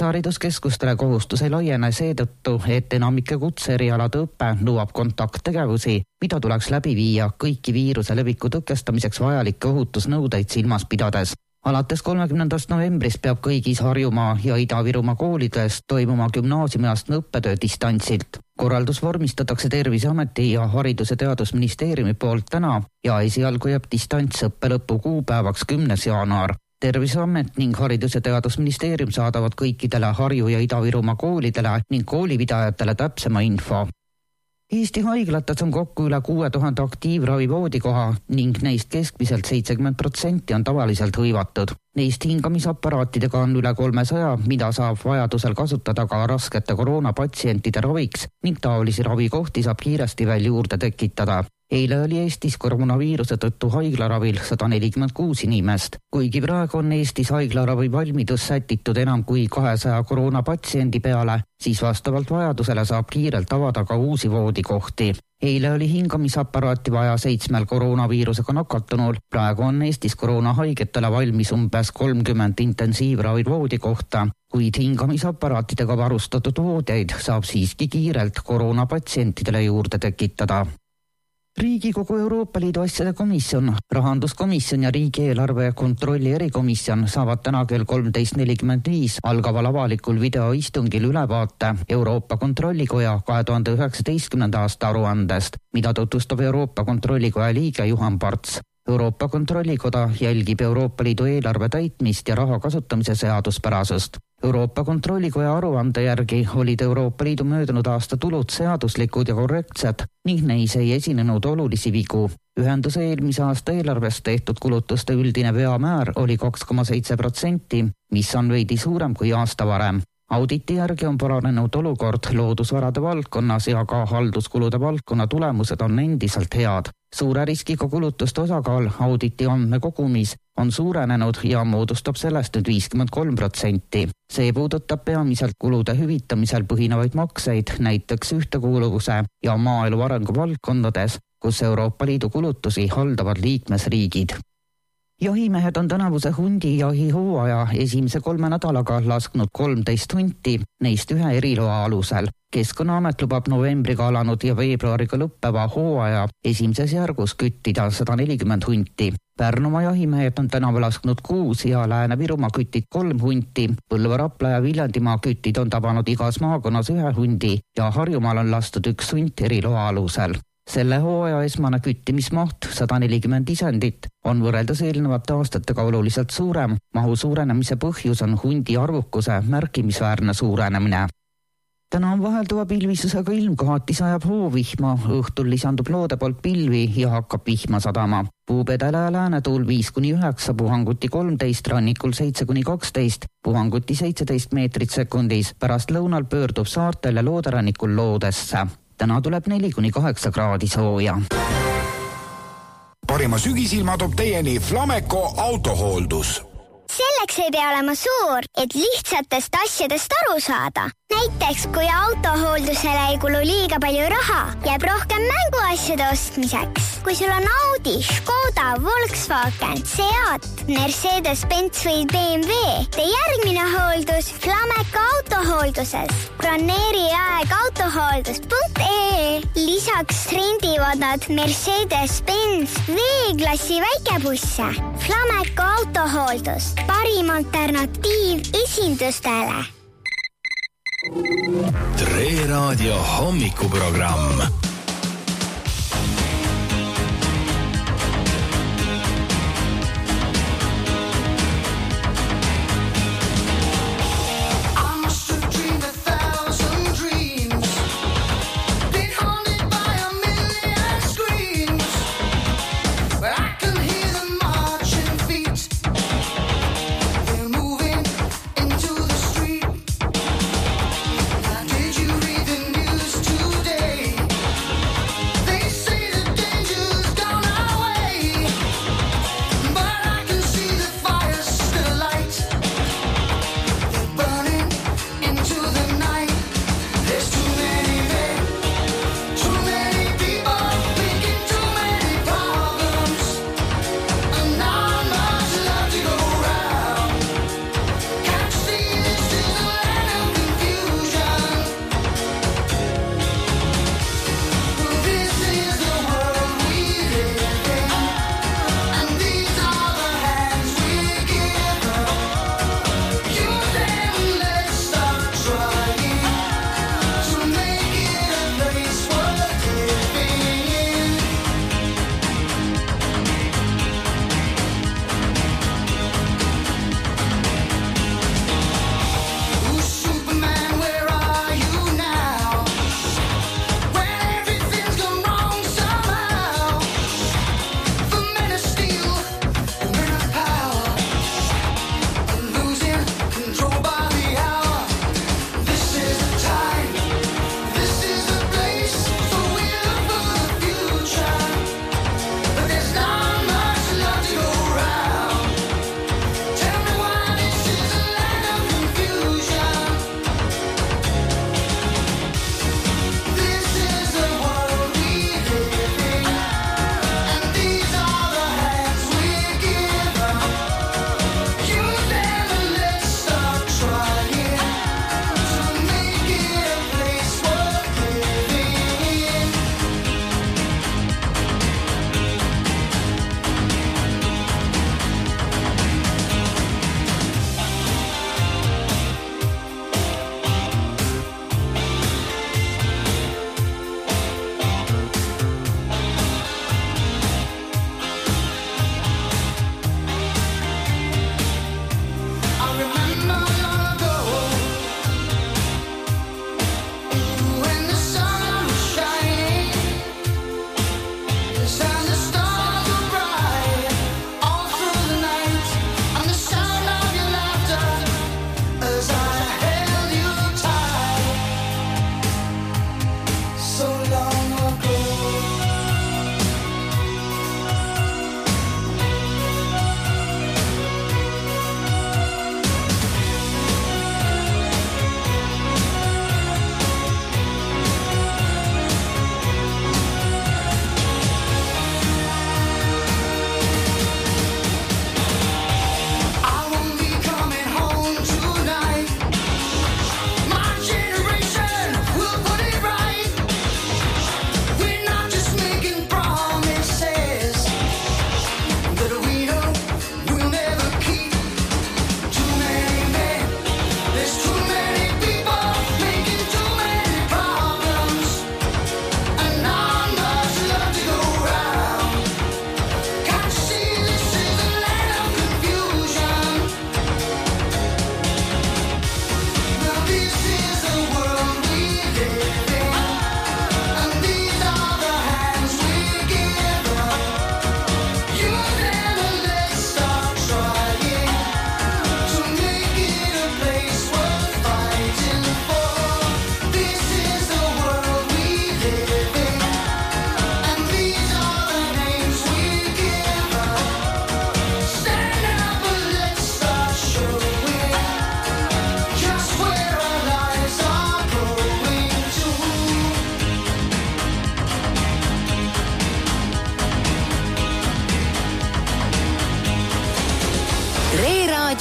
Hariduskeskustele kohustus ei laiene seetõttu, et enamike kutseerialade õppe nõuab kontakttegevusi, mida tuleks läbi viia kõiki viiruse leviku tõkestamiseks vajalikke ohutusnõudeid silmas pidades. Alates 30. novembrist peab kõigis Harjumaa ja Ida-Virumaa koolides toimuma gümnaasiumiastme õppetöö distantsilt. Korraldus vormistatakse Terviseameti ja Haridus- ja Teadusministeeriumi poolt täna ja esialgu jääb distantsõppe lõpu kuupäevaks 10. jaanuar. Terviseamet ning Haridus- ja Teadusministeerium saadavad kõikidele Harju- ja Ida-Virumaa koolidele ning koolipidajatele täpsema info. Eesti haiglates on kokku üle 6000 aktiivravivoodikoha ning neist keskmiselt 70% on tavaliselt hõivatud. Neist hingamisaparaatidega on üle 300, mida saab vajadusel kasutada ka raskete koroonapatsientide raviks ning taolisi ravikohti saab kiiresti veel juurde tekitada. Eile oli Eestis koroonaviiruse tõttu haiglaravil 146 inimest. Kuigi praegu on Eestis haiglaravi valmidus sätitud enam kui 200 koroonapatsiendi peale, siis vastavalt vajadusele saab kiirelt avada ka uusi voodikohti. Eile oli hingamisaparaati vaja 7 koroonaviirusega nakatunul. Praegu on Eestis koroonahaigetele valmis umbes 30 intensiivravi voodikohta, kuid hingamisaparaatidega varustatud voodeid saab siiski kiirelt koroonapatsientidele juurde tekitada. Riigikogu Euroopa Liidu asjade komisjon, rahanduskomisjon ja riigieelarve kontrolli erikomisjon saavad täna kell 13.45 algaval avalikul videoistungil ülevaate Euroopa Kontrollikoja 2019. aasta aruandest, mida tutvustab Euroopa Kontrollikoja liige Juhan Parts. Euroopa Kontrollikoda jälgib Euroopa Liidu eelarve täitmist ja raha kasutamise seaduspärasust. Euroopa Kontrollikoja aruande järgi olid Euroopa Liidu möödunud aasta tulud seaduslikud ja korrektsed ning neis ei esinenud olulisi vigu. Ühenduse eelmise aasta eelarvest tehtud kulutuste üldine veamäär oli 2,7%, mis on veidi suurem kui aasta varem. Auditi järgi on paranenud olukord loodusvarade valdkonnas ja ka halduskulude valdkonna tulemused on endiselt head. Suure riskiga kulutuste osakaal auditi andmekogumis on suurenenud ja moodustab sellest nüüd 53%. See puudutab peamiselt kulude hüvitamisel põhinevaid makseid, näiteks ühtekuuluvuse ja maaelu arengu valdkondades, kus Euroopa Liidu kulutusi haldavad liikmesriigid. Jahimehed on tänavuse hundijahi hooaja esimese 3 nädalaga lasknud 13 hunti, neist 1 eriloa alusel. Keskkonnaamet lubab novembriga alanud ja veebruariga lõppeva hooaja esimeses järgus küttida 140 hunti. Pärnumaa jahimehed on tänavu lasknud 6 ja Lääne-Virumaa kütid 3 hunti. Põlva, Rapla ja Viljandimaa kütid on tabanud igas maakonnas 1 hundi ja Harjumaal on lastud 1 hunt eriloa alusel. Selle hooaja esmane küttimismaht 140 isendit on võrreldes eelnevate aastatega oluliselt suurem. Mahu suurenemise põhjus on hundi arvukuse märkimisväärne suurenemine. Täna on vahelduva pilvisusega ilm, kohati sajab hoovihma, õhtul lisandub loode poolt pilvi ja hakkab vihma sadama. Puupedele ja läänetuul 5-9, puhanguti 13, rannikul 7-12, puhanguti 17 meetrit sekundis. Pärast lõunal pöördub saartel ja looderannikul loodesse. Täna tuleb 4-8 kraadi sooja. Parima sügisilma toob teieni Flameco autohooldus. Selleks ei pea olema suur, et lihtsatest asjadest aru saada. Näiteks, kui autohooldusele ei kulu liiga palju raha, jääb rohkem mänguasjade ostmiseks. Kui sul on Audi, Škoda, Volkswagen, Seat, Mercedes-Benz või BMW, tee järgmine hooldus Flameco autohoolduses. Broneeri aeg autohooldus.ee. Lisaks rendivad nad Mercedes-Benz V-klassi väikebusse. Flameco autohooldus. Parim alternatiiv esindustele. Tre Raadio hommikuprogramm.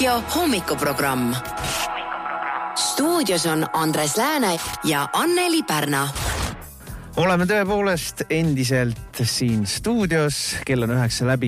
Raadio hommikuprogramm. Stuudios on Andres Lääne ja Anneli Pärna. Oleme tõepoolest endiselt siin stuudios. Kell on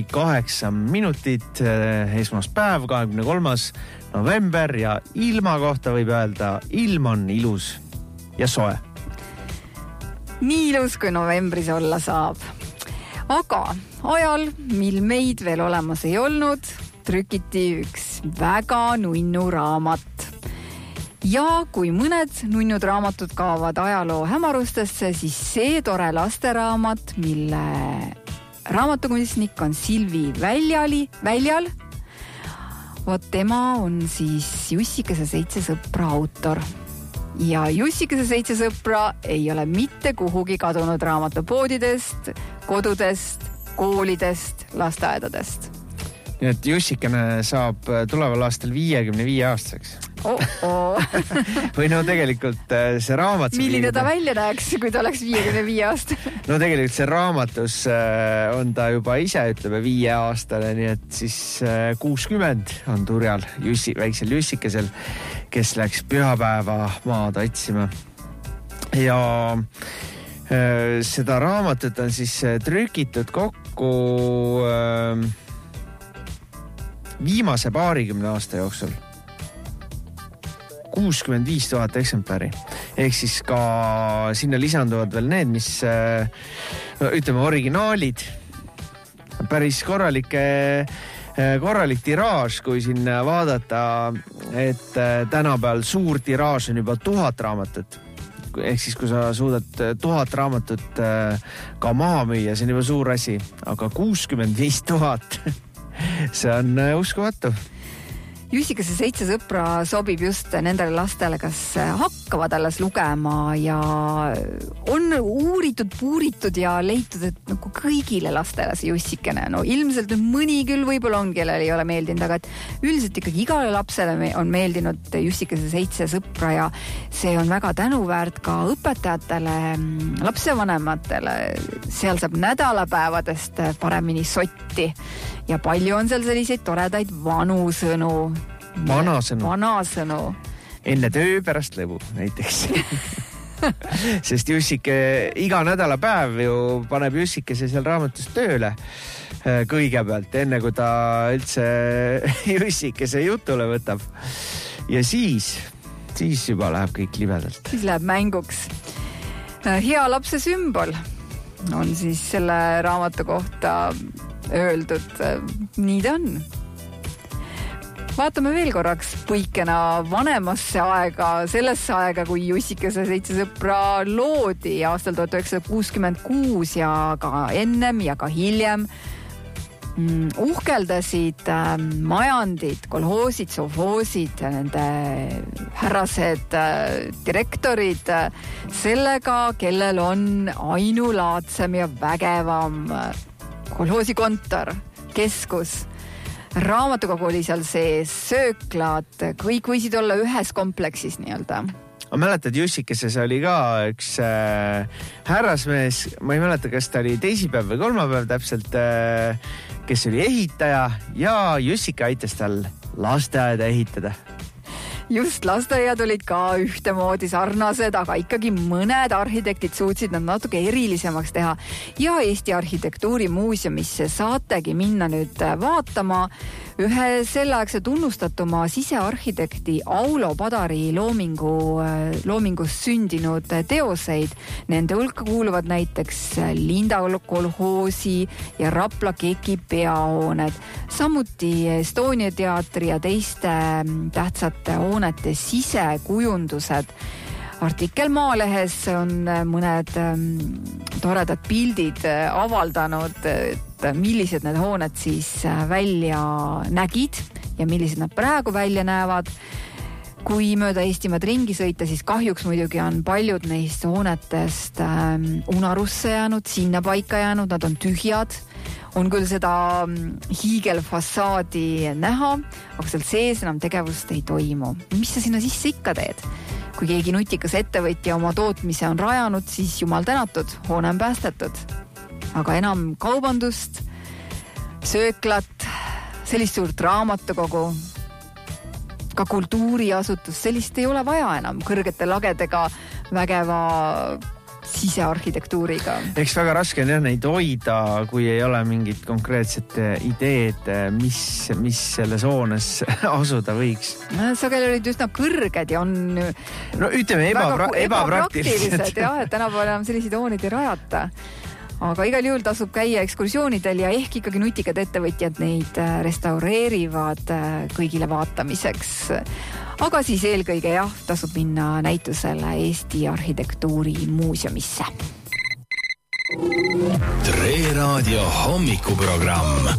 9:08, esmaspäev, 23. november ja ilma kohta võib öelda, ilm on ilus ja soe. Nii ilus, kui novembris olla saab. Aga ajal, mil meid veel olemas ei olnud, trükiti üks väga nunnu raamat. Ja kui mõned nunnud raamatud kaovad ajaloo hämarustesse, siis see tore lasteraamat, mille raamatukunstnik on Silvi Väljal, vot tema on siis Jussikese 7 sõpra autor. Ja Jussikese 7 sõpra ei ole mitte kuhugi kadunud raamatupoodidest, kodudest, koolidest, lasteaedadest. Nii et Jussikene saab tuleval aastal 55 aastaseks. Või no tegelikult see raamat... Milline ta välja näeks, kui ta oleks 55 aasta? No tegelikult see raamatus on ta juba ise, ütleme, 5 aastane, nii et siis 60 on turjal väiksel Jussikesel, kes läks pühapäeva maad otsima. Ja seda raamatut on siis trükitud kokku viimase 20 aasta jooksul. 65 000 eksemplari. Ehk siis ka sinna lisanduvad veel need, mis ütleme originaalid. Päris korralik tiraaž, kui siin vaadata, et tänapäeval suur tiraaž on juba 1000 raamatut. Ehk siis, kui sa suudad 1000 raamatut ka maha müüa, see on juba suur asi. Aga 65 000, see on uskumatu. Jussikese 7 sõpra sobib just nendele lastele, kes hakkavad alles lugema ja on uuritud, puuritud ja leitud, et nagu kõigile lastele see Jussikene. No ilmselt mõni küll võib-olla on, kellel ei ole meeldinud, aga et üldiselt ikkagi igale lapsele on meeldinud Jussikese 7 sõpra ja see on väga tänuväärt ka õpetajatele, lapsevanematele. Seal saab nädalapäevadest paremini sotti ja palju on seal selliseid toredaid vanusõnu. Vanasõnu. Enne töö pärast lõbu näiteks. Sest Jussike iga nädalapäev ju paneb Jussikese seal raamatus tööle kõigepealt, enne kui ta üldse Jussikese jutule võtab. Ja siis juba läheb kõik libedalt. Siis läheb mänguks. Hea lapse sümbol on siis selle raamatu kohta öeldud. Nii ta on. Vaatame veel korraks põikena vanemasse aega, sellesse aega, kui Jussikese 7 sõpra loodi aastal 1966 ja ka ennem ja ka hiljem. Uhkeldasid majandid, kolhoosid, sovhoosid, nende härrased, direktorid sellega, kellel on ainulaadsem ja vägevam kolhoosikontor, keskus. Raamatukogu oli seal sees, sööklad, kõik võisid olla ühes kompleksis nii-öelda. Ma mäletad, Jussikeses oli ka üks härrasmees, ma ei mäleta, kas ta oli teisipäev või kolmapäev täpselt, kes oli ehitaja ja Jussike aitas tal lasteaeda ehitada. Just, lasteaiad olid ka ühtemoodi sarnased, aga ikkagi mõned arhitektid suutsid nad natuke erilisemaks teha. Ja Eesti Arhitektuurimuuseumisse saategi minna nüüd vaatama ühe selleaegse tunnustatuma sisearhitekti Aulo Padari loomingust sündinud teoseid. Nende hulka kuuluvad näiteks Linda kolhoosi ja Rapla Keki peahooned, samuti Estonia teatri ja teiste tähtsate hoonete sisekujundused. Artikkel Maalehes on mõned toredad pildid avaldanud, et millised need hooned siis välja nägid ja millised nad praegu välja näevad. Kui mööda Eestimaad ringi sõita, siis kahjuks muidugi on paljud neist hoonetest unarusse jäänud, sinna paika jäänud, nad on tühjad. On küll seda hiigelfassaadi näha, aga seal sees enam tegevust ei toimu. Mis sa sinna sisse ikka teed? Kui keegi nutikas ettevõtja oma tootmise on rajanud, siis jumal tänatud, hoone on päästetud. Aga enam kaubandust, sööklat, sellist suurt raamatukogu ka kultuuriasutus, sellist ei ole vaja enam kõrgete lagedega vägeva sisearhitektuuriga. Eks väga raske on neid hoida, kui ei ole mingit konkreetset ideed, mis selles hoones asuda võiks. Sageli olid üsna kõrged ja on ütleme ebapraktilised. Jah, et tänapäeval enam selliseid hooneid ei rajata. Aga igal juhul tasub käia ekskursioonidel ja ehk ikkagi nutikad ettevõtjad neid restaureerivad kõigile vaatamiseks. Aga siis eelkõige tasub minna näitusele Eesti Arhitektuuri muuseumisse. Tre Raadio hommikuprogramm.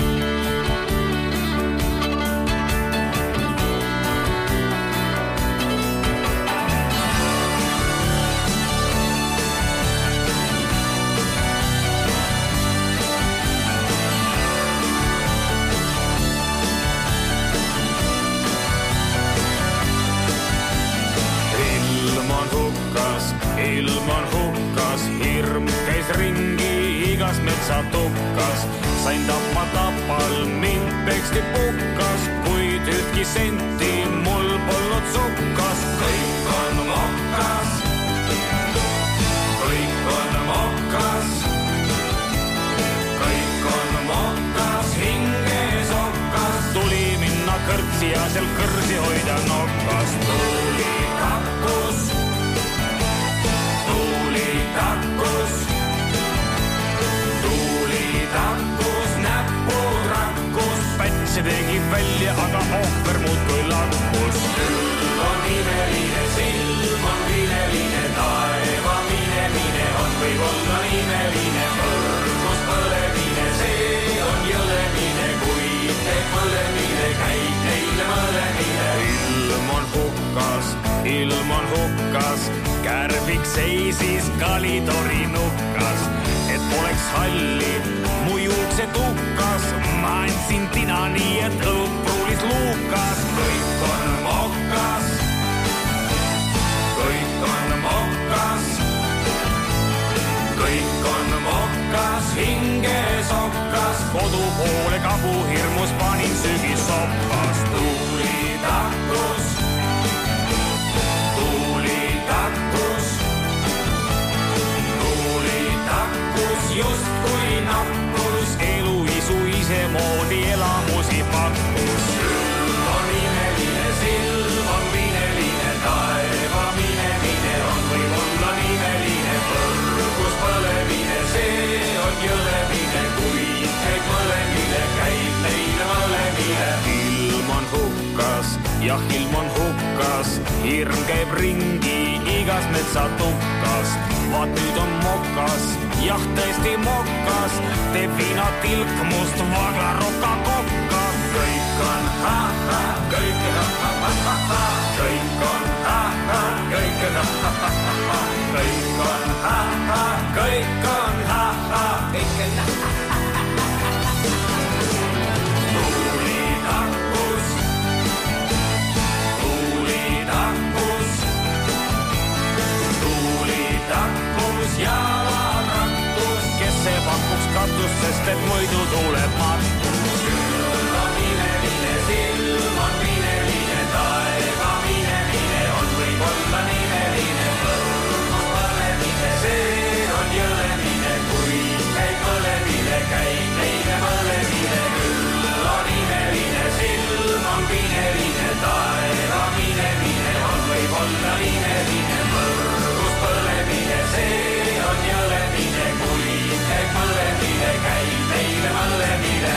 Ilman hukkas, hirm käis ringi igas metsatukkas. Sain tapma tapal, mind peksti pukkas, kuid ühtki senti mul polnud sukkas. Kõik on mokkas, kõik on mokkas, kõik on mokkas, hinges okkas. Tuli minna kõrtsi ja seal kõrsi hoida nokkas. Tuli kakkus, takkus, näpud rakkus, pätsi tegi välja, aga ohver muudkui lakkus. Külg on imeline, silm on vineline, taeva minemine on võib-olla imeline. Kõrgus põlemine, see on jõlemine, kui teeb mõlemine, käib neile mõlemine. Ilm on hukkas, kärbik seisis kalitori nukkas. Et poleks halli, mu juuksed hukkas, ma andsin tina nii, et õpruulis luukas. Kõik on mokkas, kõik on mokkas, kõik on mokkas, hinges okkas. Kodu poole kabu hirmus panin sügis soppas. Tuuli takkus, just kui nakkus, elu isu isemoodi elamusi pakkus. Külg on imeline, silm on vineline, taeva minemine on võib-olla nimeline. Kõrgus põlemine, see on jõlemine, kui käib mõlemine, käib neile mõlemine. Ilm on hukkas, jah, ilm on hukkas, hirm käib ringi igas metsatukkas. Vaat nüüd on mokas, jah, tõesti mokas, teeb viina tilk must vagla roka kokka. Kõik on ha-ha, kõik on ha-ha-ha-ha, kõik on ha-ha, kõik on ha-ha-ha-ha, kõik on ha-ha, kõik on ha-ha, kõik on ha-ha-ha-ha. Tuuli takkus, tuuli takkus, tuuli takkus ja pakuks katus, sest et muidu tuleb matkus. Külg on imeline, silm on vineline, taeva minemine on võib-olla nimeline. Kõrgus põlemine, see on jõlemine, kui käib mõlemine, käib neile mõlemine. Külg on imeline, silm on vineline, taeva minemine on võib-olla nimeline. Kõrgus põlemine, see on jõlemine, kui käib mõlemine, käib neile mõlemine.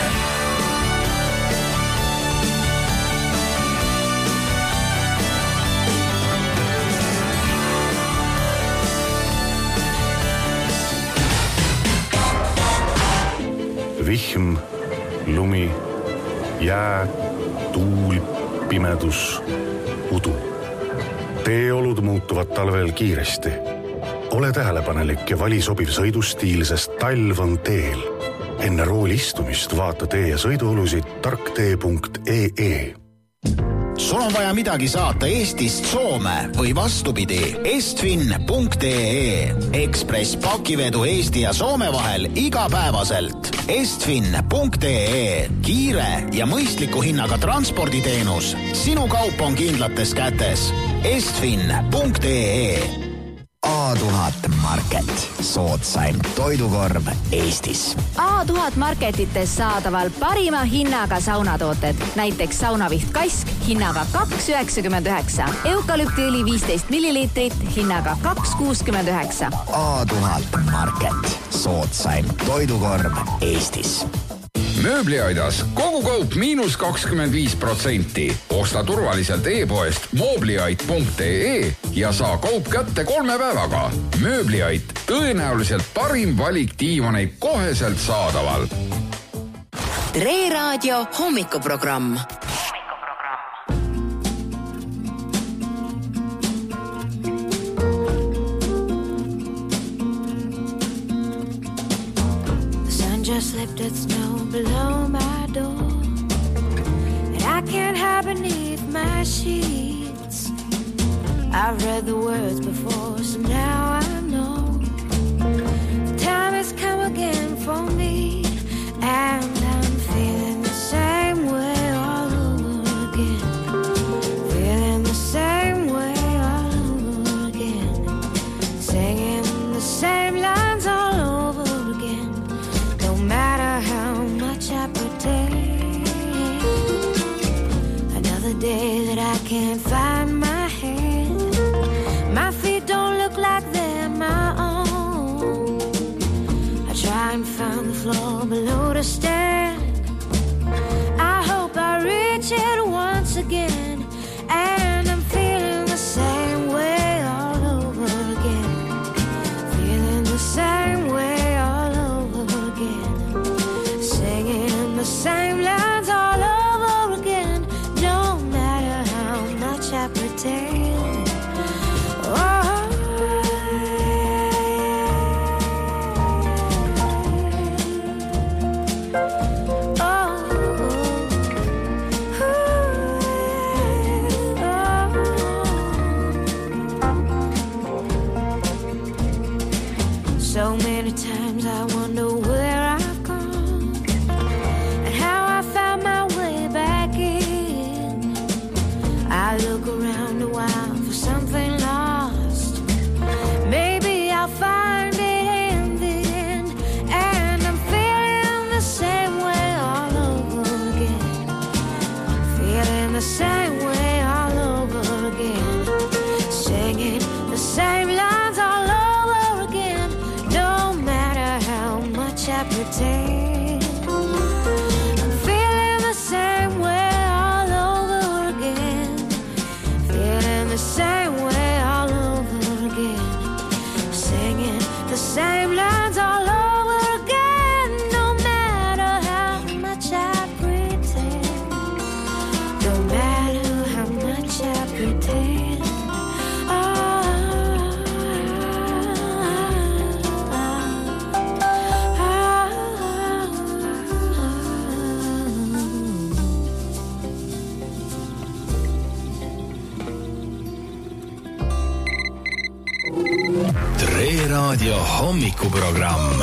Vihm, lumi, jää, tuul, pimedus, udu. Teeolud muutuvad talvel kiiresti. Ole tähelepanelik ja vali sobiv sõidustiil, sest talv on teel. Enne rooli istumist vaata tee ja sõiduolusid tarktee.ee. Sul on vaja midagi saata Eestist Soome või vastupidi. Estfin.ee. Ekspress pakivedu Eesti ja Soome vahel igapäevaselt. Estfin.ee. Kiire ja mõistliku hinnaga transporditeenus. Sinu kaup on kindlates kätes. Estfin.ee. A1000 Market. Soodsaim toidukorv Eestis. A1000 Marketites saadaval parima hinnaga saunatooted. Näiteks saunaviht Kask hinnaga 2,99. Eukalüptiõli 15 milliliitrit hinnaga 2,69. A1000 Market. Soodsaim toidukorv Eestis. Mööbliaidas kogu kaup -25%. Osta turvaliselt e-poest mobliait.ee ja saa kaup kätte 3 päevaga. Mööbliait, tõenäoliselt parim valik diivaneid koheselt saadaval. Tre Raadio hommikuprogramm. Just lifted snow below my door, and I can't hide beneath my sheets. I've read the words before, so now I know the time has come again for me, and I'm feeling the same way all over again. Feeling the same way all over again. Singing the same lines all over again. No matter how much I pretend, another day that I can't find my head. My feet don't look like they're my own. I try and find the floor below to stand. I hope I reach it once again, and I'm feeling the same way all over again. Feeling the same way all over again. Singing the same lines all over again. No matter how much I pretend. Oh, so many times I wonder where I've gone and how I found my way back in. I look around a while for something lost. Maybe I'll find it in the end, and I'm feeling the same way all over again. Feeling the same way all over again. Singing the same lines all over again. No matter how much I pretend, I'm feeling the same way all over again. Feeling the same way all over again. Singing the same lines all over again. No matter how much I pretend. No matter how much I pretend. Tre Raadio hommikuprogramm.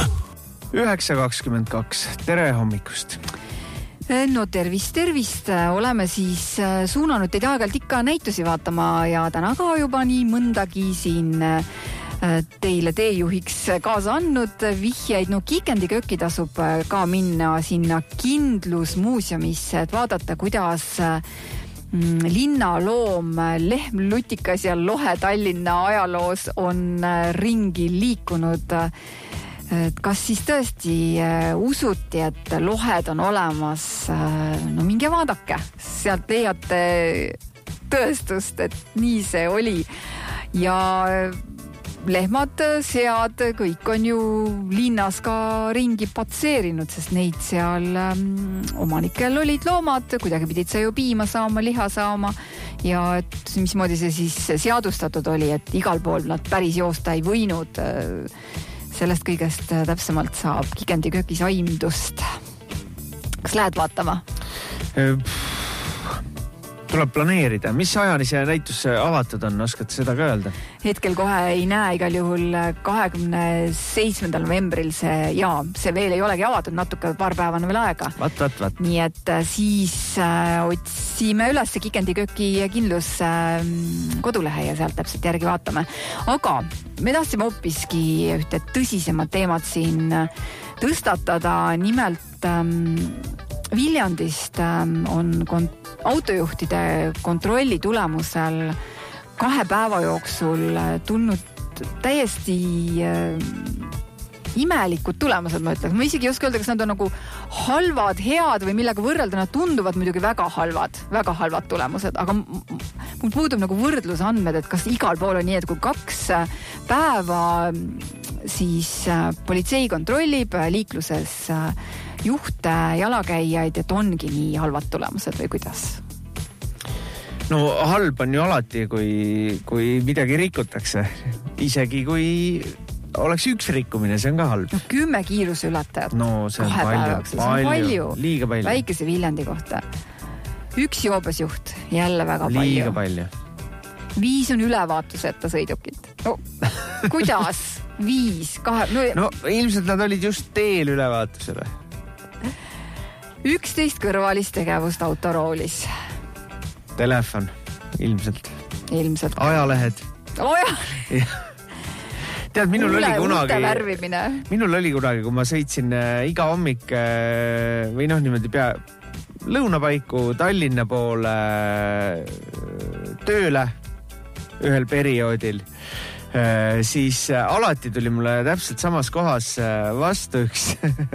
9.22. Tere hommikust. No tervist. Oleme siis suunanud teid aeg-ajalt ikka näitusi vaatama ja täna ka juba nii mõndagi siin teile teejuhiks kaasa andnud vihjeid. No Kiikendi kööki tasub ka minna sinna Kindlusmuuseumisse, et vaadata, kuidas linnaloom Lehm Lutikas ja Lohe Tallinna ajaloos on ringi liikunud. Kas siis tõesti usuti, et lohed on olemas? No minge vaadake, sealt leiate tõestust, et nii see oli. Ja lehmad, sead, kõik on ju linnas ka ringi patseerinud, sest neid seal omanikel olid loomad, kuidagi pidid sa ju piima saama, liha saama ja et mismoodi see siis seadustatud oli, et igal pool nad päris joosta ei võinud. Sellest kõigest täpsemalt saab Kiikendi köökis aimdust. Kas lähed vaatama? Tuleb planeerida. Mis ajani see näitus avatud on? Oskad seda ka öelda? Hetkel kohe ei näe, igal juhul 27. novembril see veel ei olegi avatud, natuke paar päeva on veel aega. Vat. Nii et siis otsime üles Kikendi kööki kindlus kodulehe ja sealt täpselt järgi vaatame. Aga me tahtsime hoopiski ühte tõsisemat teemat siin tõstatada, nimelt Viljandist on autojuhtide kontrolli tulemusel 2 päeva jooksul tulnud täiesti imelikud tulemused, ma ütleks. Ma isegi ei oska öelda, kas nad on nagu halvad, head või millega võrrelda. Nad tunduvad muidugi väga halvad tulemused, aga mul puudub nagu võrdlusandmed, et kas igal pool on nii, et kui 2 päeva siis politsei kontrollib liikluses juhte, jalakäijaid, et ongi nii halvad tulemused või kuidas? No halb on ju alati, kui midagi rikutakse. Isegi kui oleks üks rikkumine, see on ka halb. 10 kiiruseületajat. No see on palju. Liiga palju. Väikese Viljandi kohta. 1 joobes juht, jälle väga palju. Liiga palju. 5 on ülevaatuseta sõidukit. No, kuidas? 5, 2... No ilmselt nad olid just teel ülevaatusele. 11 kõrvalist tegevust autoroolis. Telefon, ilmselt. Ajalehed. Tead, minul oli kunagi, kui ma sõitsin iga hommik või niimoodi lõunapaiku Tallinna poole tööle ühel perioodil, siis alati tuli mulle täpselt samas kohas vastu üks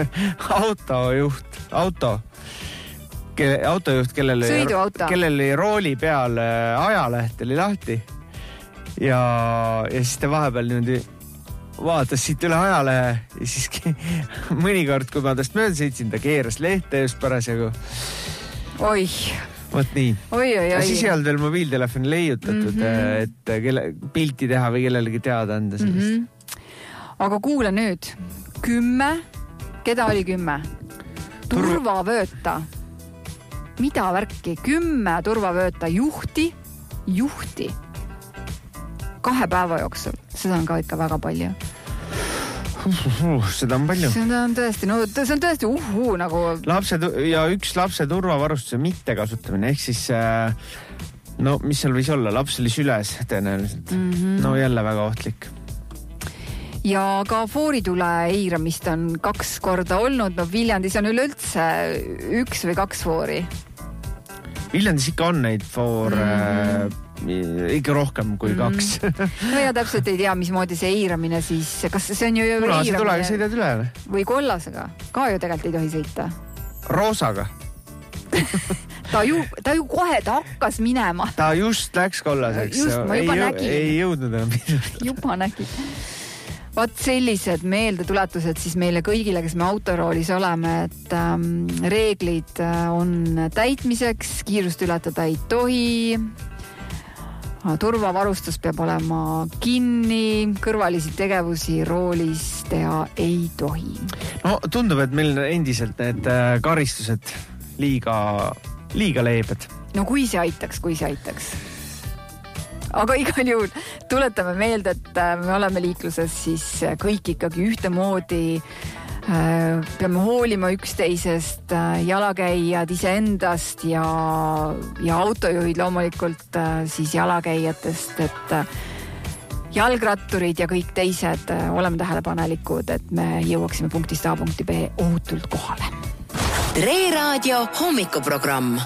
autojuht, kellel oli rooli peal ajaleht oli lahti ja siis ta vahepeal niimoodi vaatas siit üle ajalehe ja siis mõnikord, kui ma tast mööda sõitsin, ta keeras lehte just parasjagu. Oih. Vot nii. Ja siis ei olnud veel mobiiltelefoni leiutatud, et pilti teha või kellelegi teada anda sellest. Aga kuule nüüd, 10, keda oli 10? Turvavööta. Mida värki? 10 turvavööta juhti. 2 päeva jooksul. Seda on ka ikka väga palju. Seda on palju. See on tõesti nagu... Üks lapse turvavarustuse mittekasutamine, ehk siis mis seal võis olla? Laps oli süles tõenäoliselt. No jälle väga ohtlik. Ja ka fooritule eiramist on 2 korda olnud. No Viljandis on üleüldse 1 või 2 foori. Viljandis ikka on neid ikka rohkem kui 2. No ja täpselt ei tea, mismoodi see eiramine siis, kas see on ju punase tulega sõidad üle? Või kollasega? Ka ju tegelikult ei tohi sõita. Roosaga? Ta ju kohe, ta hakkas minema. Ta just läks kollaseks. Ma juba nägin. Ei jõudnud enam. Juba nägin. Vaat sellised meeldetuletused siis meile kõigile, kes me autoroolis oleme, et reeglid on täitmiseks, kiirust ületada ei tohi, turvavarustus peab olema kinni, kõrvalisi tegevusi roolis teha ei tohi. No tundub, et meil endiselt need karistused liiga leebed. No kui see aitaks. Aga igal juhul tuletame meelde, et me oleme liikluses siis kõik ikkagi ühtemoodi, peame hoolima üksteisest, jalakäijad iseendast ja autojuhid loomulikult siis jalakäijatest, et jalgratturid ja kõik teised oleme tähelepanelikud, et me jõuaksime punktist A punkti B ohutult kohale. Tre Raadio hommikuprogramm.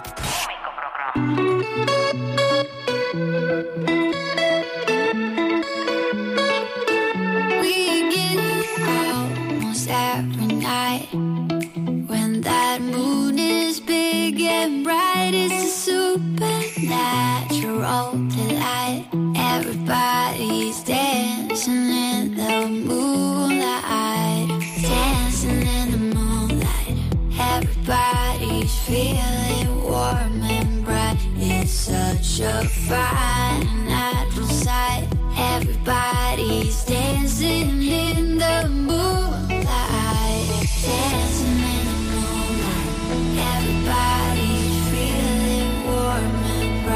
Every night when that moon is big and bright, it's a supernatural delight. Everybody's dancing in the moonlight, dancing in the moonlight. Everybody's feeling warm and bright. It's such a fine natural sight. Everybody's dancing in the moonlight. Dancing in the moonlight. Everybody's feeling warm and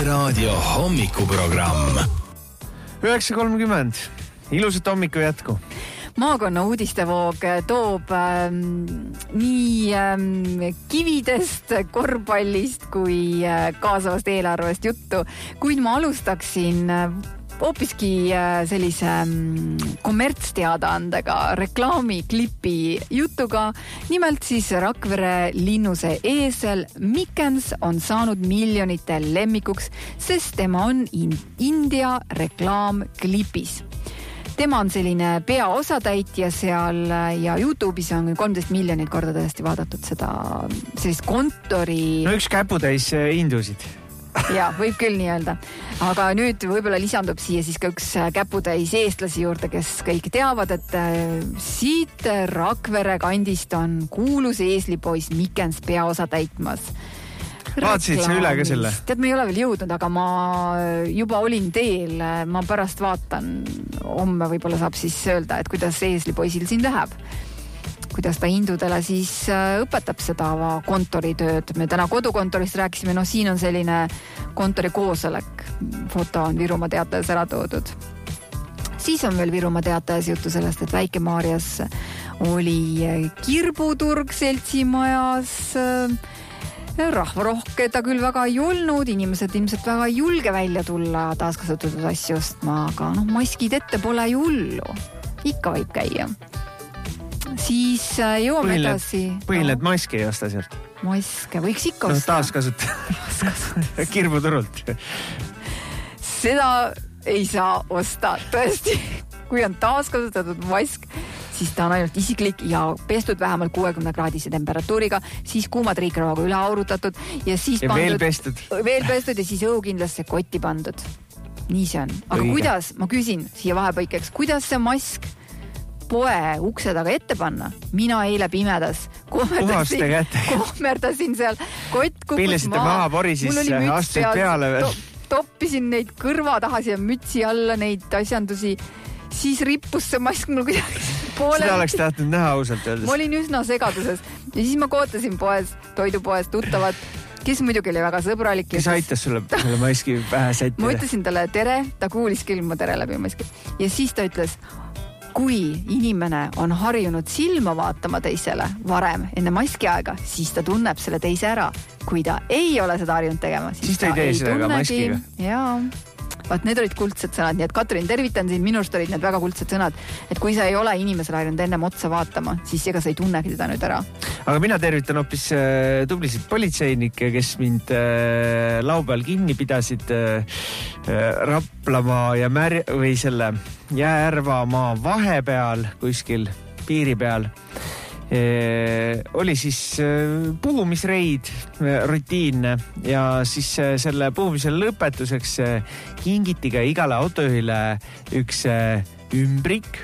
Raadio hommikuprogramm. 9.30. Ilusat hommiku jätku. Maakonna uudistevoog toob nii kividest, korvpallist kui kaasavast eelarvest juttu, kuid ma alustaksin hoopiski sellise kommertsteadaandega, reklaamiklipi jutuga. Nimelt siis Rakvere linnuse eesel Mikens on saanud miljonite lemmikuks, sest tema on India reklaamklipis. Tema on selline peaosatäitja seal ja YouTube'is on 13 miljonit korda tõesti vaadatud seda sellist kontori... No üks käputäis indusid. Ja, võib küll nii öelda. Aga nüüd võib-olla lisandub siia siis ka üks käputäis eestlasi juurde, kes kõik teavad, et siit Rakvere kandist on kuulus eeslipois Mikens peaosa täitmas. Vaatasid sa üle ka selle? Tead, ma ei ole veel jõudnud, aga ma juba olin teel. Ma pärast vaatan, homme võib-olla saab siis öelda, et kuidas eeslipoisil siin läheb. Kuidas ta hindudele siis õpetab seda kontoritööd. Me täna kodukontorist rääkisime, no siin on selline kontori koosolek. Foto on Virumaa Teatajas ära toodud. Siis on veel Virumaa Teatajas juttu sellest, et Väike-Maarjas oli kirbuturg seltsimajas. Rahvarohke ta küll väga ei olnud, inimesed ilmselt väga ei julge välja tulla taaskasutatud asju ostma, aga maskid ette pole ju hullu. Ikka võib käia. Siis jõuame edasi. Põhiline, et maski ei osta sealt. Maske võiks ikka osta. Taaskasutada. Kirbuturult. Seda ei saa osta, tõesti. Kui on taaskasutatud mask, siis ta on ainult isiklik ja pestud vähemalt 60-kraadise temperatuuriga, siis kuuma triikravaga üle aurutatud ja siis pandud, veel pestud ja siis õukindlasse kotti pandud. Nii see on. Aga kuidas, ma küsin siia vahepõikeks, kuidas see mask poe ukse taga ette panna? Mina eile pimedas kohmerdasin seal, kott kukkus Pillisite maha pori sisse, astusid peale veel. Toppisin neid kõrva taha siia mütsi alla, neid asjandusi. Siis rippus see mask mul kuidagi poole. Seda oleks tahtnud näha ausalt öeldes. Ma olin üsna segaduses ja siis ma kootasin poes, toidupoes tuttavad, kes muidugi oli väga sõbralik. Kes aitas sulle selle maski pähe sättida? Ma ütlesin talle tere, ta kuulis küll mu tere läbi maski. Ja siis ta ütles, kui inimene on harjunud silma vaatama teisele varem enne maski aega, siis ta tunneb selle teise ära. Kui ta ei ole seda harjunud tegema, siis ta ei tee seda maskiga. Jaa. Vaat need olid kuldsed sõnad, nii et Katrin, tervitan siin, minust olid need väga kuldsed sõnad, et kui sa ei ole inimesele harjunud ennem otsa vaatama, siis ega sa ei tunnegi teda nüüd ära. Aga mina tervitan hoopis tublisid politseinikke, kes mind laupäeval kinni pidasid Raplamaa ja või selle Jääärvamaa vahepeal kuskil piiri peal. Oli siis puhumisreid rutiinne ja siis selle puhumise lõpetuseks kingiti ka igale autojuhile üks ümbrik.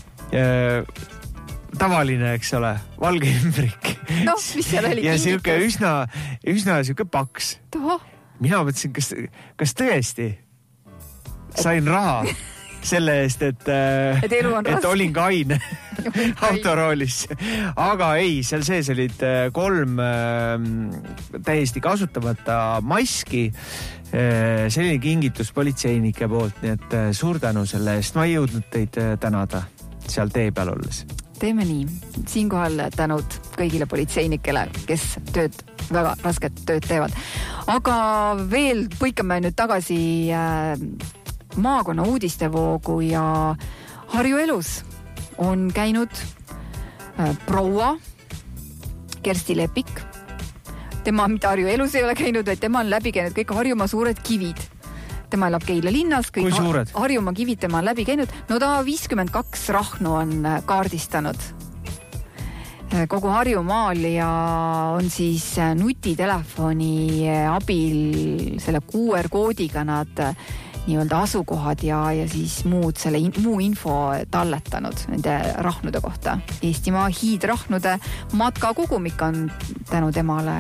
Tavaline, eks ole, valge ümbrik. No, mis seal oli? Ja siuke üsna siuke paks. Mina mõtlesin, kas tõesti sain raha selle eest, et olin kaine autoroolis. Aga ei, seal sees olid 3 täiesti kasutamata maski. Selline kingitus politseinike poolt, nii et suur tänu selle eest. Ma ei jõudnud teid tänada seal tee peal olles. Teeme nii. Siinkohal tänud kõigile politseinikele, kes väga rasket tööd teevad. Aga veel põikame nüüd tagasi maakonna uudistevoogu ja Harju elus on käinud proua Kersti Lepik. Tema mitte Harju elus ei ole käinud, vaid tema on läbi käinud kõik Harjumaa suured kivid. Tema elab Keila linnas. Kui suured? Harjumaa kivid tema on läbi käinud. No ta 52 rahnu on kaardistanud kogu Harjumaal ja on siis nutitelefoni abil selle QR-koodiga nad nii-öelda asukohad ja siis muu info talletanud nende rahnude kohta. Eestimaa hiidrahnude matkakogumik on tänu temale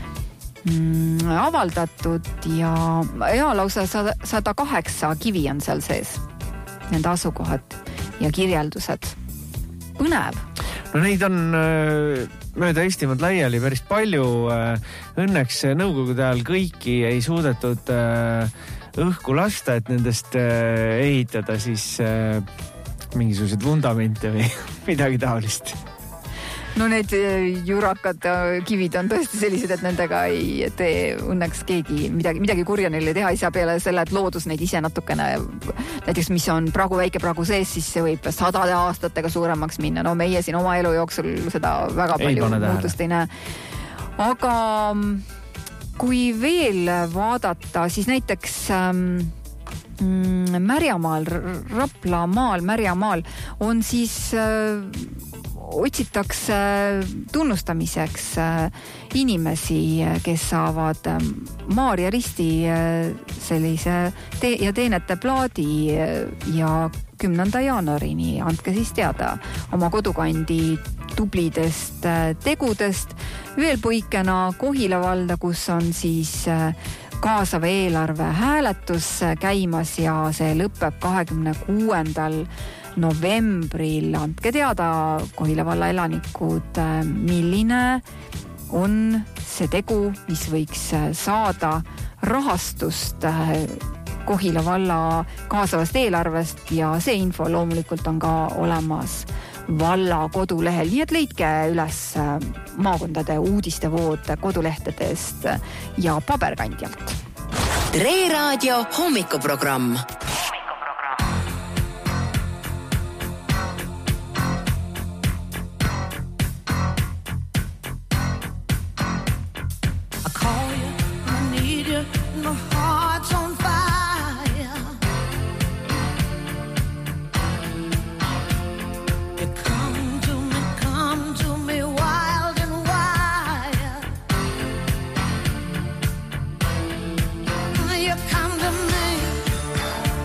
avaldatud ja lausa 108 kivi on seal sees. Nende asukohad ja kirjeldused. Põnev. No neid on mööda Eestimaad laiali päris palju. Õnneks nõukogude ajal kõiki ei suudetud õhku lasta, et nendest ehitada siis mingisuguseid vundamente või midagi taolist. No need jurakad kivid on tõesti sellised, et nendega ei tee õnneks keegi midagi kurja neile teha ei saa peale selle, et loodus neid ise natukene, näiteks mis on väike pragu sees, siis see võib 100 aastatega suuremaks minna. No meie siin oma elu jooksul seda väga palju muutust ei näe. Aga kui veel vaadata, siis näiteks Märjamaal, Raplamaal, Märjamaal on siis otsitakse tunnustamiseks inimesi, kes saavad Maarja Risti sellise ja teenete plaadi ja 10. jaanuarini andke siis teada oma kodukandi tublidest tegudest. Veel põikena Kohila valda, kus on siis kaasava eelarve hääletus käimas ja see lõpeb 26. novembril. Andke teada, Kohila valla elanikud, milline on see tegu, mis võiks saada rahastust Kohila valla kaasavast eelarvest ja see info loomulikult on ka olemas valla kodulehel, nii et leidke üles maakondade uudistevood kodulehtedest ja paberkandjalt. Tre Raadio hommikuprogramm. You come to me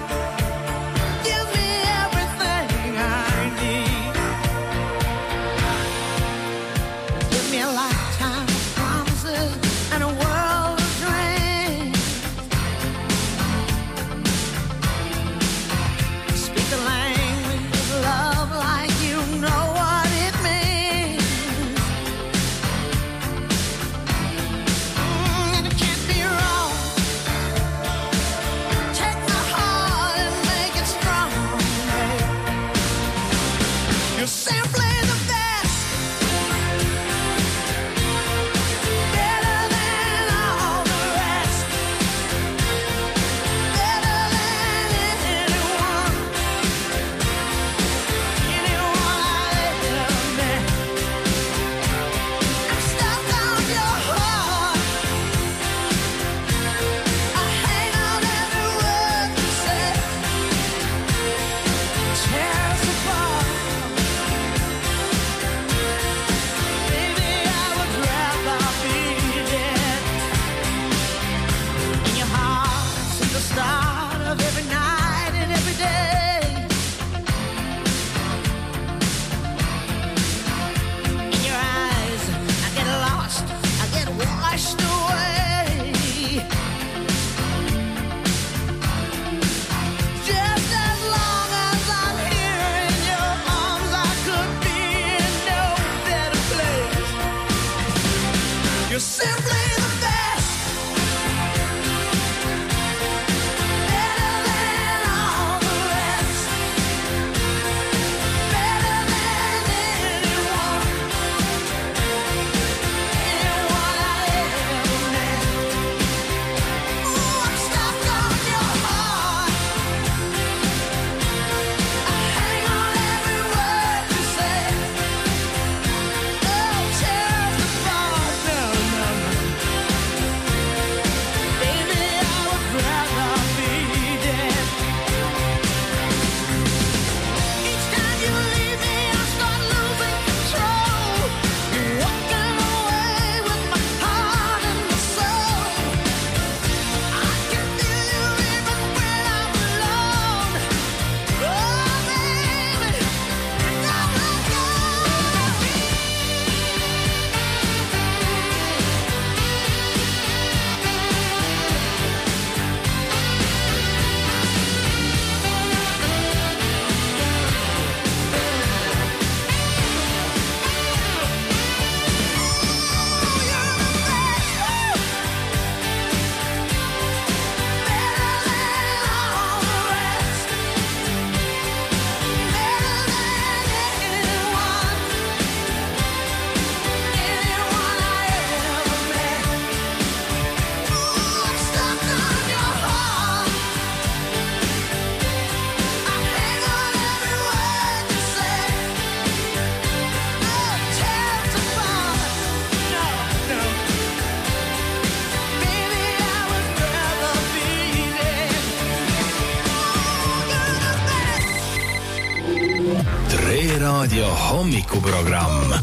Raadio hommikuprogramm.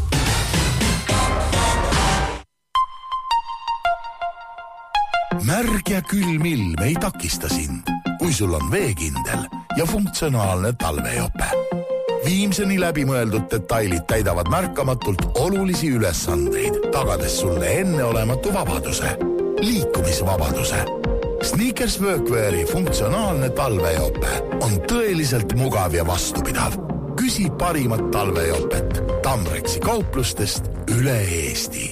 Märg ja külm ilm ei takista sind, kui sul on veekindel ja funktsionaalne talvejope. Viimseni läbimõeldud detailid täidavad märkamatult olulisi ülesandeid, tagades sulle enneolematu vabaduse, liikumisvabaduse. Sneakers Workweari funktsionaalne talvejope on tõeliselt mugav ja vastupidav. Küsi parimat talvejopet Tamreksi kauplustest üle Eesti.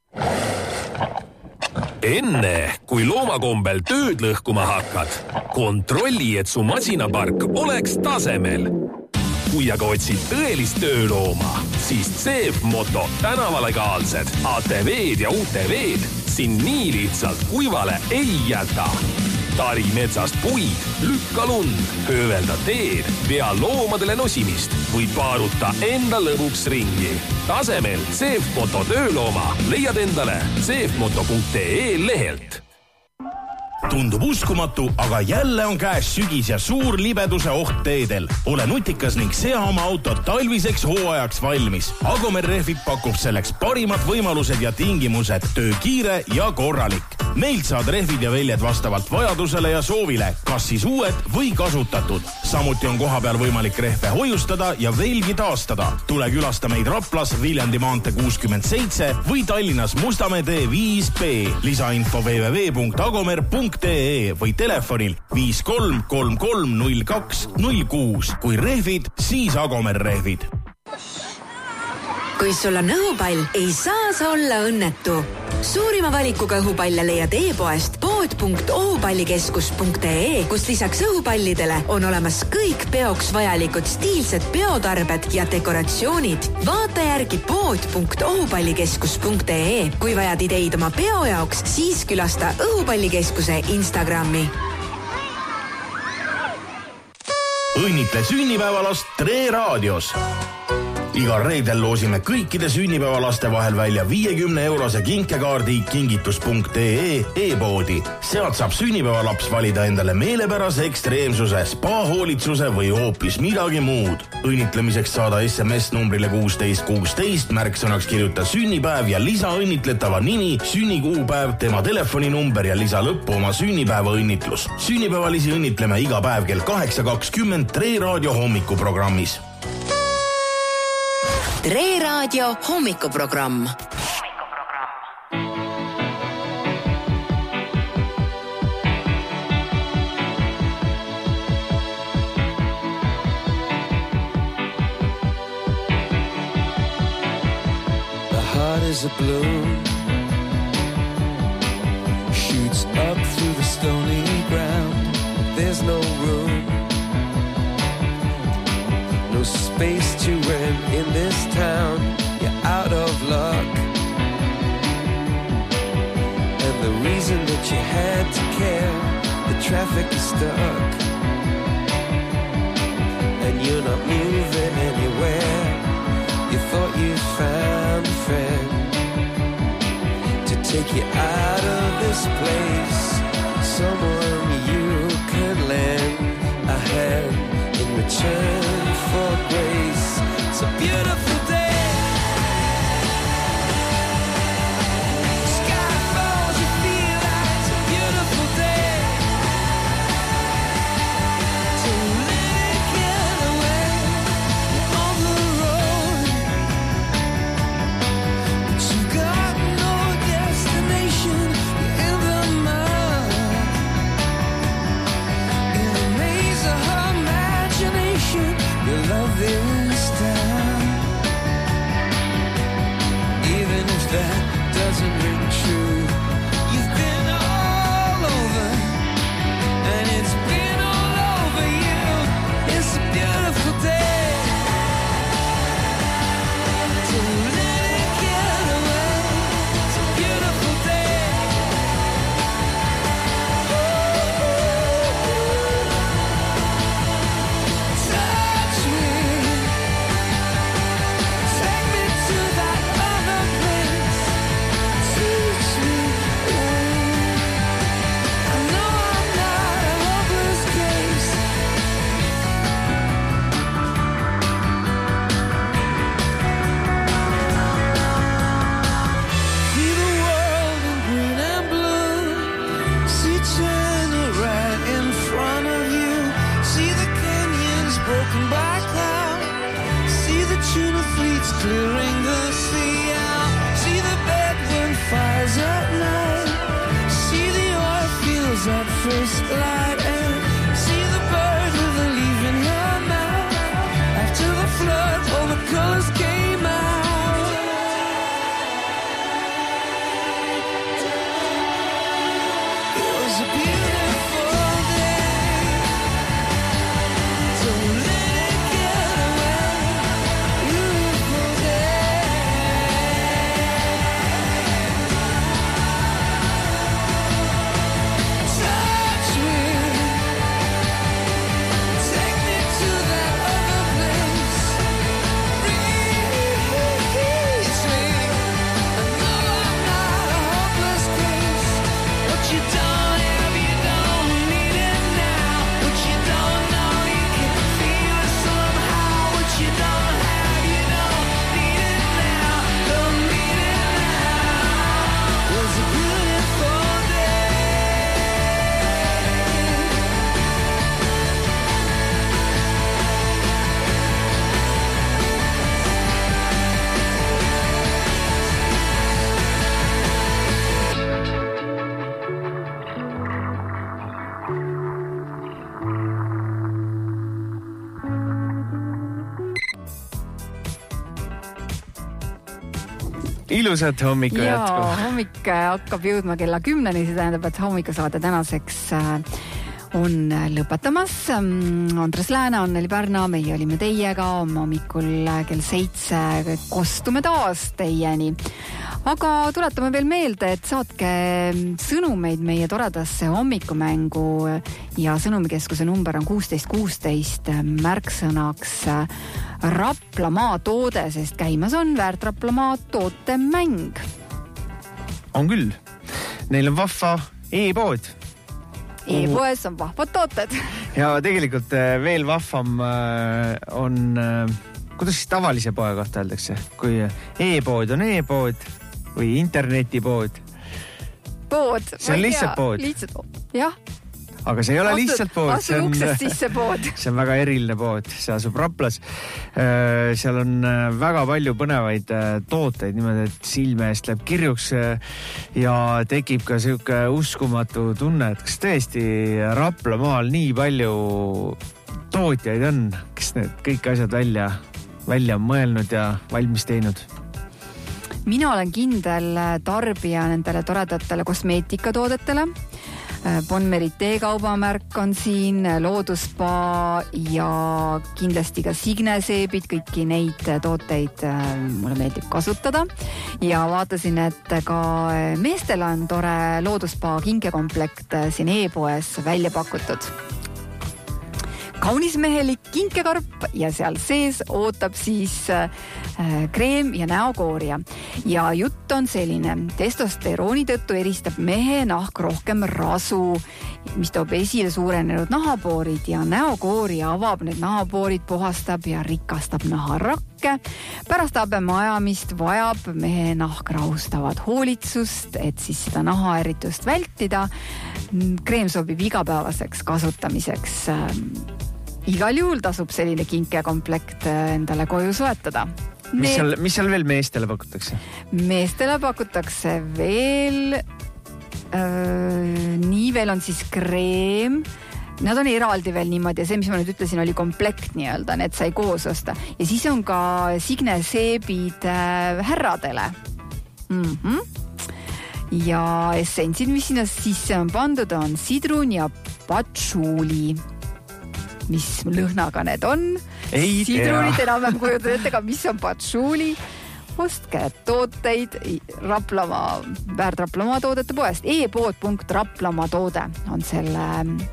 Enne, kui loomakombel tööd lõhkuma hakkad, kontrolli, et su masinapark oleks tasemel. Kui aga otsid tõelist töölooma, siis CEF Moto tänavalegaalsed ATV-d ja UTV-d siin nii lihtsalt kuivale ei jäta. Tari metsast puid, lükka lund, höövelda teed, pea loomadele nosimist või paaruta enda lõbuks ringi. Tasemel CEF Moto töölooma leiad endale cefmoto.ee lehelt. Tundub uskumatu, aga jälle on käes sügis ja suur libeduse oht teedel. Ole nutikas ning sea oma autot talviseks hooajaks valmis. Agomer Rehvit pakub selleks parimad võimalused ja tingimused, töö kiire ja korralik. Meilt saad rehvid ja väljed vastavalt vajadusele ja soovile, kas siis uued või kasutatud. Samuti on kohapeal võimalik rehve hoiustada ja velgi taastada. Tule külasta meid Raplas, Viljandi maantee 67 või Tallinnas Mustamäe tee 5B. Lisainfo www.agomer.ee või telefonil 53330206. Kui rehvid, siis Agomer Rehvid. Kui sul on õhupall, ei saa sa olla õnnetu. Suurima valikuga õhupalle leiad e-poest pood.ohupallikeskus.ee, kus lisaks õhupallidele on olemas kõik peoks vajalikud stiilsed peotarbed ja dekoratsioonid. Vaata järgi pood.ohupallikeskus.ee. Kui vajad ideid oma peo jaoks, siis külasta õhupallikeskuse Instagrami. Õnnitle sünnipäevalast Tre Raadios. Igal reedel loosime kõikide sünnipäevalaste vahel välja 50-eurose kinkekaardi kingitus.ee e-poodi. Sealt saab sünnipäevalaps valida endale meelepärase ekstreemsuse, spa-hoolitsuse või hoopis midagi muud. Õnnitlemiseks saada SMS numbrile 1616, märksõnaks kirjuta sünnipäev ja lisa õnnitletava nimi, sünnikuupäev, tema telefoninumber ja lisa lõppu oma sünnipäeva õnnitlus. Sünnipäevalisi õnnitleme iga päev kell 8.20 Tre Raadio hommikuprogrammis. Tre Raadio hommikuprogramm. The heart is a balloon, shoots up through the stony ground. There's no room, no space to rent in this town. You're out of luck, and the reason that you had to care, the traffic is stuck, and you're not moving anywhere. You thought you found a friend to take you out of this place, someone you can lend a hand in return for grace. It's a beautiful day. The sky falls, you feel like it's a beautiful day. Don't let it get away. You're on the road, but you've got no destination. You're in the mud, in a maze of imagination. Your love is down, even if that doesn't ring true. You've been all over, and it's been all over you. It's a beautiful day. Don't let it get away. It's a beautiful day. Touch me. broken by cloud. See the tuna fleets clearing the sea out. See the bedroom fires at night. See the oil fields at first light. And see the bird with a leaf in her mouth. After the flood, all the colors came out. It was a beautiful day. Don't let it get away. Beautiful day. Touch me. Take me to that other place. Release me. I know I'm not a hopeless case. What you don't have, you don't need it now. What you don't know, you can feel it somehow. What you don't have, you don't need it now. Don't need it now. It was a beautiful day. Ilusat hommiku jätku. Hommik hakkab jõudma kella 10-ni, see tähendab, et hommikusaade tänaseks on lõpetamas. Andres Lääne, Anneli Pärna, meie olime teiega hommikul kell 7. Kostume taas teieni. Aga tuletame veel meelde, et saatke sõnumeid meie toredasse hommikumängu ja sõnumikeskuse number on 1616 märksõnaks Raplamaa toode, sest käimas on Väärt Raplamaa tootemäng. On küll. Neil on vahva e-pood. E-poes on vahvad tooted. Ja tegelikult veel vahvam on, kuidas siis tavalise poe kohta öeldakse, kui e-pood on e-pood või internetipood. Pood. See on lihtsalt pood. Lihtsalt, jah. Aga see ei ole lihtsalt pood. Astud uksest sisse pood. See on väga eriline pood. See asub Raplas. Seal on väga palju põnevaid tooteid, niimoodi, et silme eest läheb kirjuks ja tekib ka siuke uskumatu tunne, et kas tõesti Raplamaal nii palju tootjaid on, kes need kõik asjad välja on mõelnud ja valmis teinud. Mina olen kindel tarbija nendele toredatele kosmeetikatoodetele. Bonmerite kaubamärk on siin, Loodusspa ja kindlasti ka Signe seebid, kõiki neid tooteid mulle meeldib kasutada. Ja vaatasin, et ka meestel on tore Loodusspa kinkekomplekt siin e-poes välja pakutud. Kaunis mehelik kinkekarp ja seal sees ootab siis kreem ja näokoorija. Ja jutt on selline, testosterooni tõttu eristab mehe nahk rohkem rasu, mis toob esile suurenenud nahapoorid ja näokoorija avab need nahapoorid, puhastab ja rikastab naharakke. Pärast habemajamist vajab mehe nahk rahustavat hoolitsust, et siis seda nahaärritust vältida. Kreem sobib igapäevaseks kasutamiseks. Igal juhul tasub selline kinkekomplekt endale koju soetada. Mis seal veel meestele pakutakse? Meestele pakutakse veel, nii veel on siis kreem. Nad on eraldi veel niimoodi ja see, mis ma nüüd ütlesin, oli komplekt nii-öelda, need sai koos osta. Ja siis on ka Signe seebid härradele. Ja essentsid, mis sinna sisse on pandud, on sidrun ja patšuuli. Mis lõhnaga need on? Sidrunid enam kujutan ette ka, mis on patšuuli. Ostke tooteid Raplamaa, Väärt Raplamaa toodete poest. e-pood.raplamaa toode on selle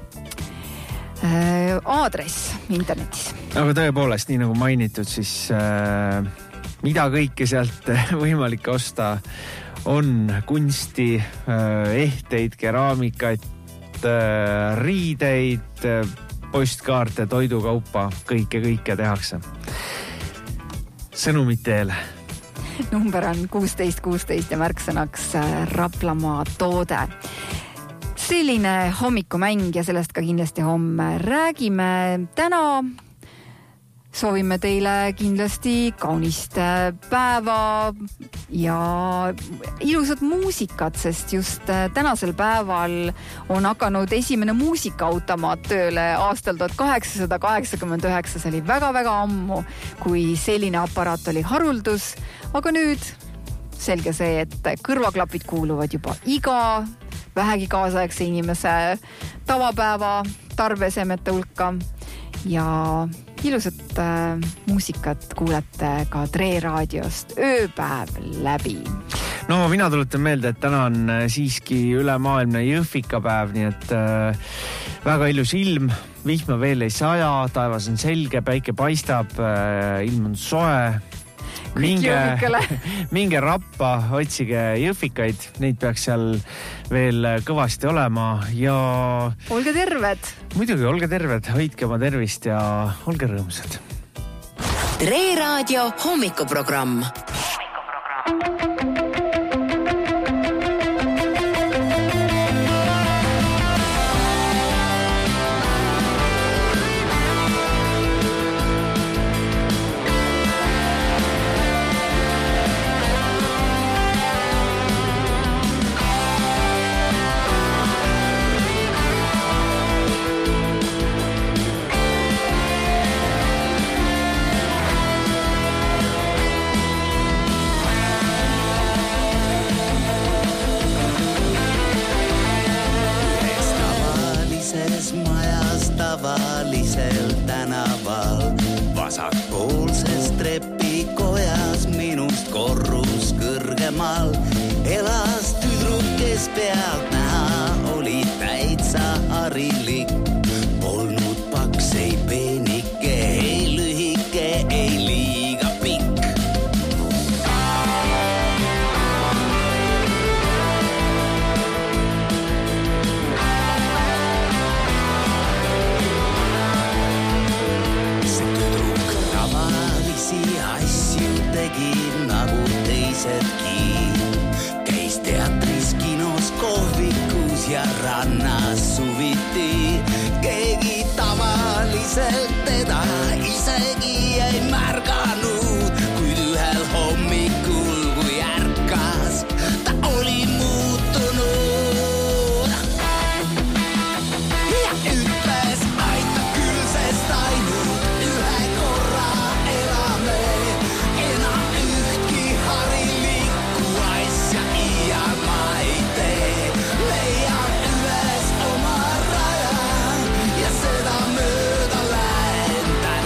aadress internetis. Aga tõepoolest, nii nagu mainitud, siis mida kõike sealt võimalik osta on kunsti, ehteid, keraamikat, riideid, postkaarte, toidukaupa, kõike tehakse. Sõnumid teele. Number on 1616 ja märksõnaks Raplamaa toode. Selline hommikumäng ja sellest ka kindlasti homme räägime. Täna soovime teile kindlasti kaunist päeva ja ilusat muusikat, sest just tänasel päeval on hakanud esimene muusikaautomaat tööle aastal 1889. See oli väga-väga ammu, kui selline aparaat oli haruldus, aga nüüd selge see, et kõrvaklapid kuuluvad juba iga vähegi kaasaegse inimese tavapäeva tarbeesemete hulka ja ilusat muusikat kuulete ka Tre raadiost ööpäev läbi. No mina tuletan meelde, et täna on siiski ülemaailmne jõhvikapäev, nii et väga ilus ilm, vihma veel ei saja, taevas on selge, päike paistab, ilm on soe. Minge rappa, otsige jõhvikaid, neid peaks seal veel kõvasti olema ja... Olge terved! Muidugi, olge terved, hoidke oma tervist ja olge rõõmsad. Tre raadio hommikuprogramm. Tavalisel tänaval vasakpoolses trepikojas minust korrus kõrgemal elas tüdruk, kes pealt näha oli täitsa harilik. Polnud paks, ei peenike, ei lühike, ei liiga pikk. Nagu teisedki käis teatris, kinos, kohvikus ja rannas suviti. Keegi tavaliselt teda isegi ei märganud, kuid ühel hommikul, kui ärkas, ta oli muutunud ja ütles, aita küll, sest ainult ühe korra elame. Leian üles oma raja ja seda mööda lähen täna.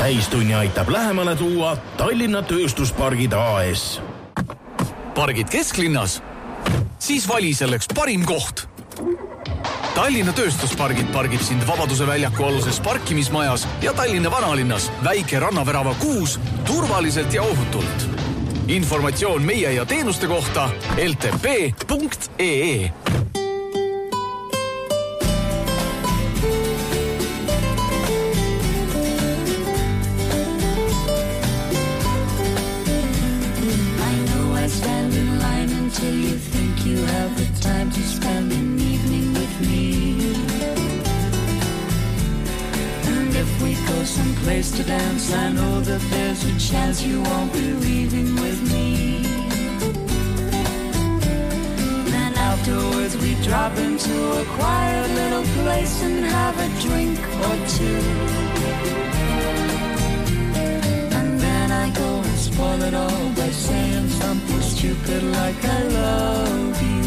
täistunni aitab lähemale tuua Tallinna Tööstuspargid AS. Pargid kesklinnas? Siis vali selleks parim koht. Tallinna Tööstuspargid pargib sind Vabaduse väljaku aluses parkimismajas ja Tallinna vanalinnas väike rannavärava 6 turvaliselt ja ohutult. Informatsioon meie ja teenuste kohta ltp.ee. Until you think you have the time to spend an evening with me. And if we go someplace to dance, I know that there's a chance you won't be leaving with me. Then afterwards we drop into a quiet little place and have a drink or two. And then I go and spoil it all by saying something stupid like I love you.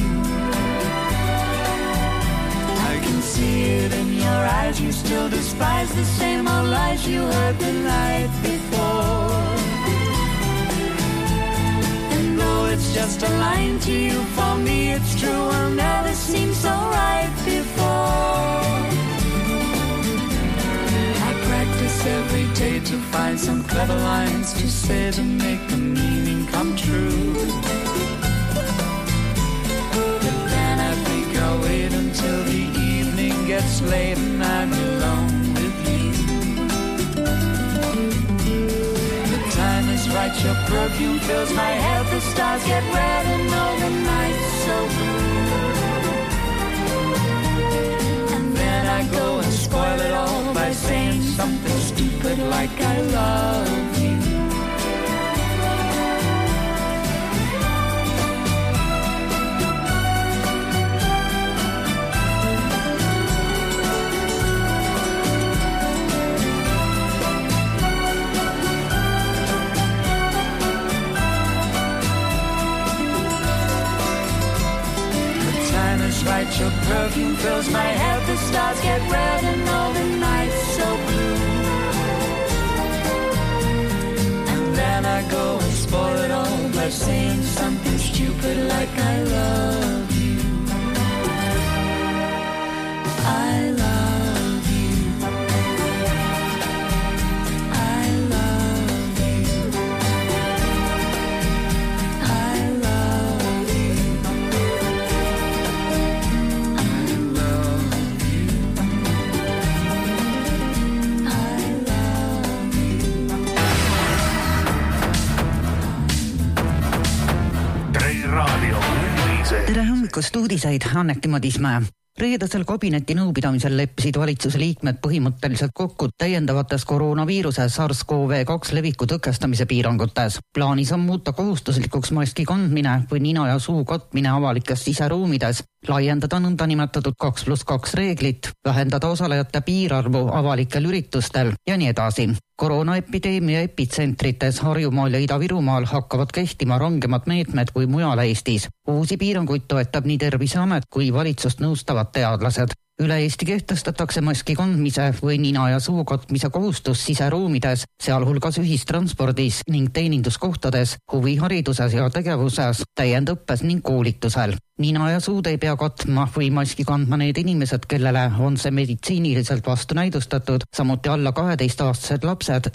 I can see it in your eyes. You still despise the same old lies you heard the night before. And though it's just a line to you, for me it's true. I'll never seem so right before. I practice every day to find some clever lines to say to make the meaning come true. But then I think I'll wait until the evening gets late and I'm alone with you. The time is right, your perfume fills my head. The stars get red and all the nights so blue. And then I go and spoil it all by saying something stupid like I love you. Right, your perfume fills my head. The stars get red and all the nights so blue. And then I go and spoil it all by saying something stupid like I love you. I love you. I love you. I love you. Tere hommikust uudiseid, Anneki Madismäe. Reedesel kabineti nõupidamisel leppisid valitsuse liikmed põhimõtteliselt kokku täiendavates koroonaviiruse SARS-CoV-2 leviku tõkestamise piirangutes. Plaanis on muuta kohustuslikuks maski kandmine või nina ja suu katmine avalikes siseruumides, laiendada nõndanimetatud 2+2 reeglit, vähendada osalejate piirarvu avalikel üritustel ja nii edasi. Koroonaepideemia epitsentrites Harjumaal ja Ida-Virumaal hakkavad kehtima rangemad meetmed kui mujal Eestis. Uusi piiranguid toetab nii Terviseamet kui valitsust nõustavad teadlased. Üle Eesti kehtestatakse maski kandmise või nina ja suu katmise kohustus siseruumides, sealhulgas ühistranspordis ning teeninduskohtades, huvihariduses ja tegevuses, täiendõppes ning koolitusel. Nina ja suud ei pea katma või maski kandma need inimesed, kellele on see meditsiiniliselt vastunäidustatud, samuti alla 12-aastased lapsed